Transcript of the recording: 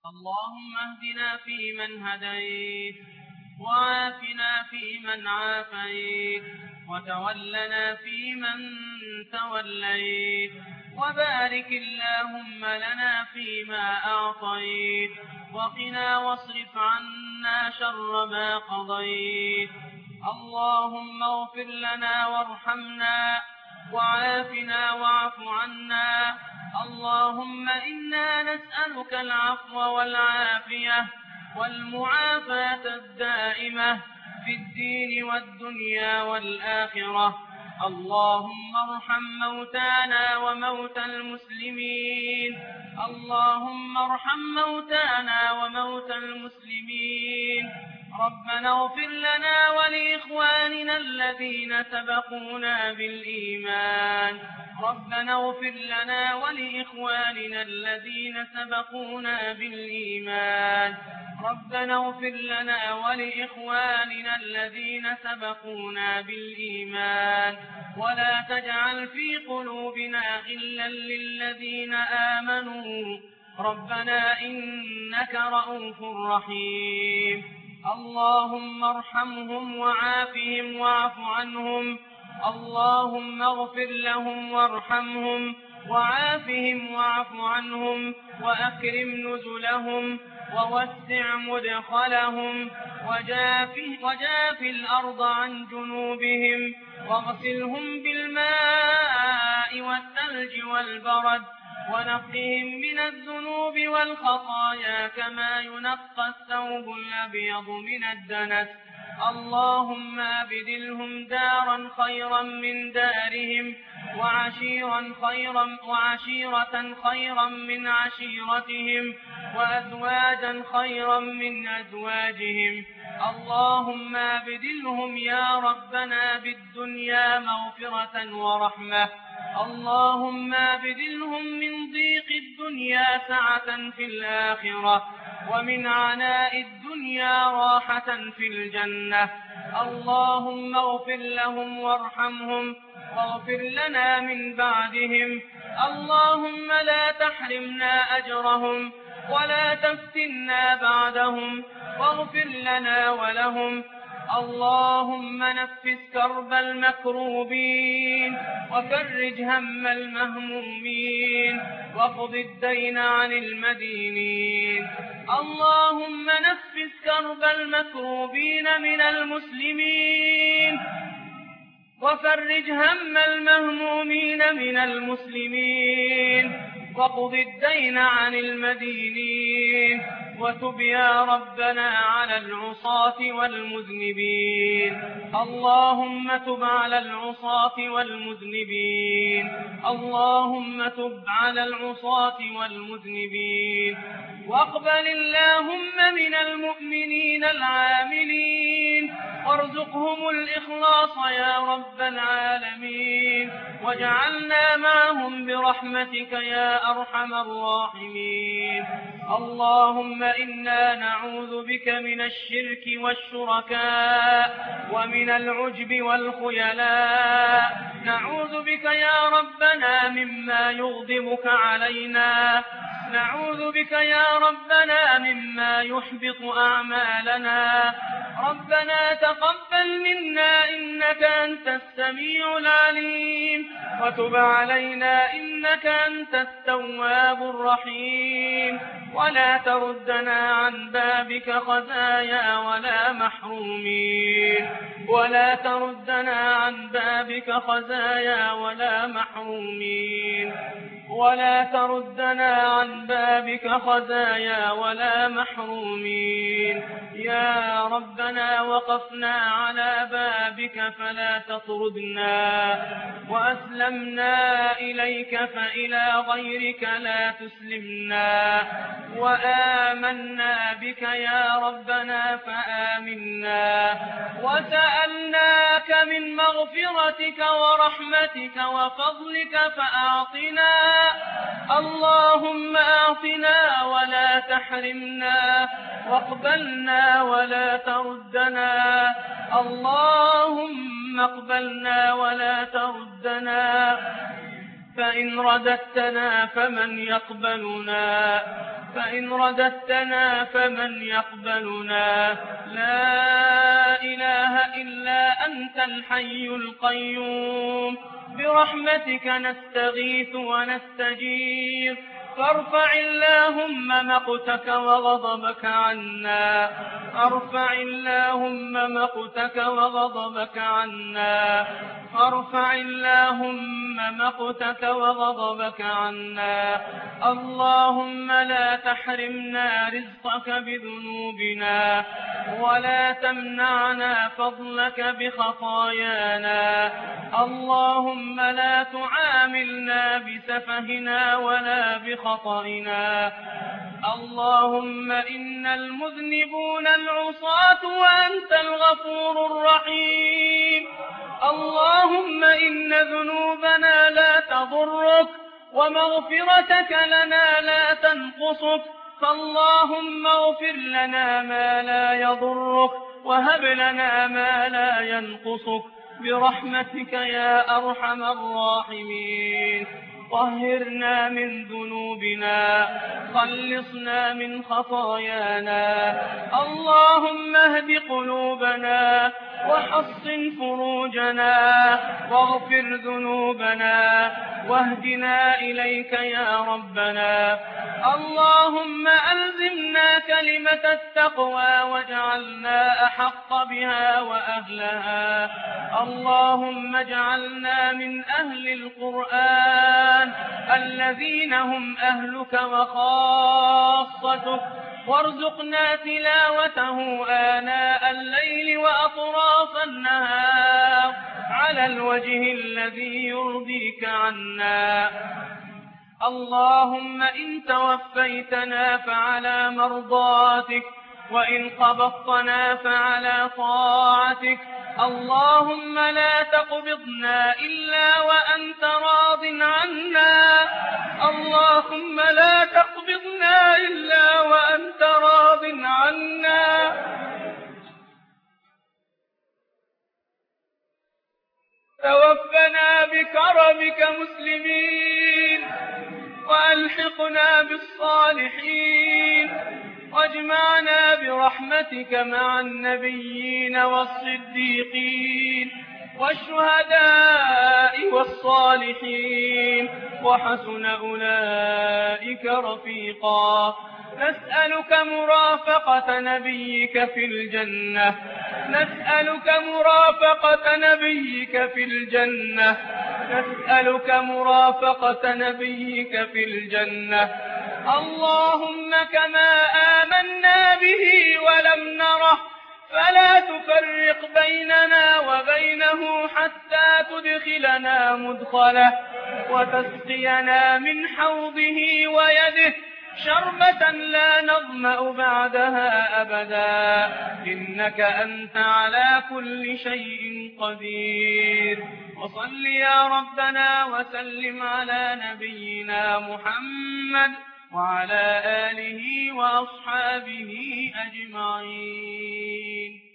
اللهم اهدنا فيمن هديت، وعافنا فيمن عافيت، وتولنا فيمن توليت، وبارك اللهم لنا فيما أعطيت، وقنا واصرف عنا شر ما قضيت. اللهم اغفر لنا وارحمنا وعافنا واعف عنا. اللهم إنا نسألك العفو والعافية والمعافاة الدائمة في الدين والدنيا والآخرة. اللهم ارحم موتانا وموتى المسلمين. اللهم ارحم موتانا وموتى المسلمين. ربنا اغفر لنا ولإخواننا الذين سبقونا بالإيمان. ربنا اغفر لنا ولإخواننا الذين سبقونا بالإيمان. ربنا اغفر لنا ولإخواننا الذين سبقونا بالإيمان، ولا تجعل في قلوبنا غلا للذين آمنوا ربنا إنك رءوف رحيم. اللهم ارحمهم وعافهم واعف عنهم. اللهم اغفر لهم وارحمهم وعافهم واعف عنهم، وأكرم نزلهم ووسع مدخلهم، وجاف الأرض عن جنوبهم، واغسلهم بالماء والثلج والبرد، ونقهم من الذنوب والخطايا كما ينقى الثوب الأبيض من الدنس. اللهم أبدلهم دارا خيرا من دارهم، وعشيرة خيرا من عشيرتهم، وأزواجا خيرا من أزواجهم. اللهم أبدلهم يا ربنا بالدنيا مغفرة ورحمة. اللهم أبدلهم من ضيق الدنيا سعة في الآخرة، ومن عناء الدنيا راحة في الجنة. اللهم اغفر لهم وارحمهم واغفر لنا من بعدهم. اللهم لا تحرمنا أجرهم ولا تفتنا بعدهم، واغفر لنا ولهم. اللهم نفس كرب المكروبين، وفرج هم المهمومين، واقض الدين عن المدينين. اللهم نفس كرب المكروبين من المسلمين، وفرج هم المهمومين من المسلمين، واقض الدين عن المدينين. وتب يا ربنا على العصاة والمذنبين. اللهم تب على العصاة والمذنبين. اللهم تب على العصاة والمذنبين. واقبل اللهم من المؤمنين العاملين، وارزقهم الإخلاص يا رب العالمين، واجعلنا معهم برحمتك يا أرحم الراحمين. اللهم إنا نعوذ بك من الشرك والشركاء، ومن العجب والخيلاء. نعوذ بك يا ربنا مما يغضبك علينا. نعوذ بك يا ربنا مما يحبط أعمالنا. ربنا تقبل منا إنك أنت السميع العليم، وتب علينا إنك أنت التواب الرحيم. ولا تردنا عن بابك خزايا ولا محرومين. ولا تردنا عن بابك خزايا ولا محرومين. ولا تردنا عن بابك خزايا ولا محرومين. يا ربنا وقفنا على بابك فلا تطردنا، وأسلمنا إليك فإلى غيرك لا تسلمنا، وآمنا بك يا ربنا فآمنا، وسألناك من مغفرتك ورحمتك وفضلك فأعطنا. اللهم أعطنا ولا تحرمنا، واقبلنا ولا تردنا. اللهم اقبلنا ولا تردنا. فإن رددتنا فمن يقبلنا فمن يقبلنا. لا إله إلا أنت الحي القيوم، برحمتك نستغيث ونستجير، فارفع اللهم مقتك وغضبك عنا، ارفع اللهم مقتك وغضبك عنا، ارفع اللهم مقتك وغضبك عنا. اللهم لا تحرمنا رزقك بذنوبنا، ولا تمنعنا فضلك بخطايانا. اللهم لا تعاملنا بسفهنا ولا بخطئنا. اللهم إنا المذنبون العصاة وأنت الغفور الرحيم. اللهم إن ذنوبنا لا تضرك، ومغفرتك لنا لا تنقصك، فاللهم اغفر لنا ما لا يضرك، وهب لنا ما لا ينقصك، برحمتك يا أرحم الراحمين. طهرنا من ذنوبنا، خلصنا من خطايانا. اللهم اهد قلوبنا، وحصن فروجنا، واغفر ذنوبنا، واهدنا إليك يا ربنا. اللهم ألزمنا كلمة التقوى، واجعلنا أحق بها وأهلها. اللهم اجعلنا من أهل القرآن الذين هم أهلك وخاصتك، وارزقنا تلاوته آناء الليل وأطراف النهار على الوجه الذي يرضيك عنا. اللهم إن توفيتنا فعلى مرضاتك، وإن قبضتنا فعلى طاعتك. اللهم لا تقبضنا إلا وأنت راض عنا. اللهم لا تقبضنا إلا وأنت راض عنا. توفنا بكرمك مسلمين، وألحقنا بالصالحين، واجمعنا برحمتك مع النبيين والصديقين والشهداء والصالحين، وحسن أولئك رفيقا. نسألك مرافقة نبيك في الجنة، نسألك مرافقة نبيك في الجنة، نسألك مرافقة نبيك في الجنة. اللهم كما آمنا به ولم نره، فلا تفرق بيننا وبينه حتى تدخلنا مدخله، وتسقينا من حوضه ويده شربة لا نظمأ بعدها أبدا، إنك أنت على كل شيء قدير. وصل يا ربنا وسلم على نبينا محمد وعلى آله وأصحابه أجمعين.